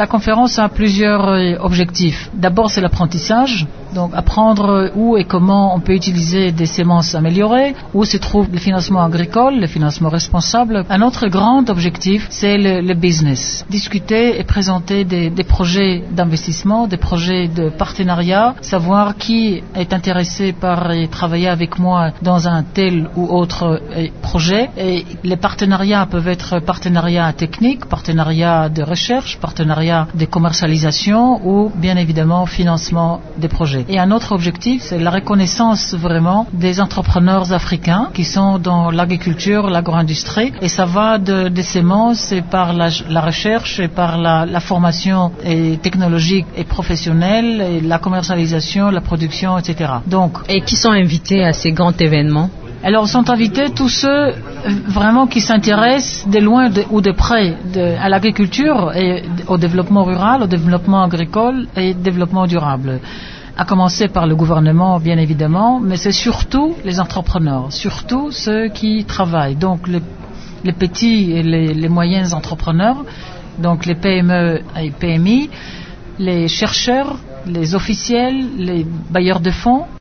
La conférence a plusieurs objectifs. D'abord, c'est l'apprentissage. Donc, apprendre où et comment on peut utiliser des semences améliorées, où se trouve le financement agricole, le financement responsable. Un autre grand objectif, c'est le business. Discuter et présenter des projets d'investissement, des projets de partenariat, savoir qui est intéressé par travailler avec moi dans un tel ou autre projet. Et les partenariats peuvent être partenariats techniques, partenariats de recherche, partenariats de commercialisation ou bien évidemment financement des projets. Et un autre objectif, c'est la reconnaissance vraiment des entrepreneurs africains qui sont dans l'agriculture, l'agro-industrie. Et ça va des semences et par la recherche et par la formation technologique et professionnelle, et la commercialisation, la production, etc. Donc, et qui sont invités à ces grands événements? Alors, sont invités tous ceux vraiment qui s'intéressent de loin ou de près à l'agriculture et au développement rural, au développement agricole et au développement durable. À commencer par le gouvernement, bien évidemment, mais c'est surtout les entrepreneurs, surtout ceux qui travaillent. Donc, les petits et les moyens entrepreneurs, donc les PME et PMI, les chercheurs, les officiels, les bailleurs de fonds,